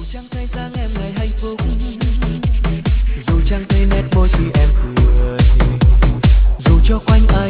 chẳng thấy dáng em ngày hạnh phúc, dù chẳng thấy nét môi khi em cười, dù cho quanh ai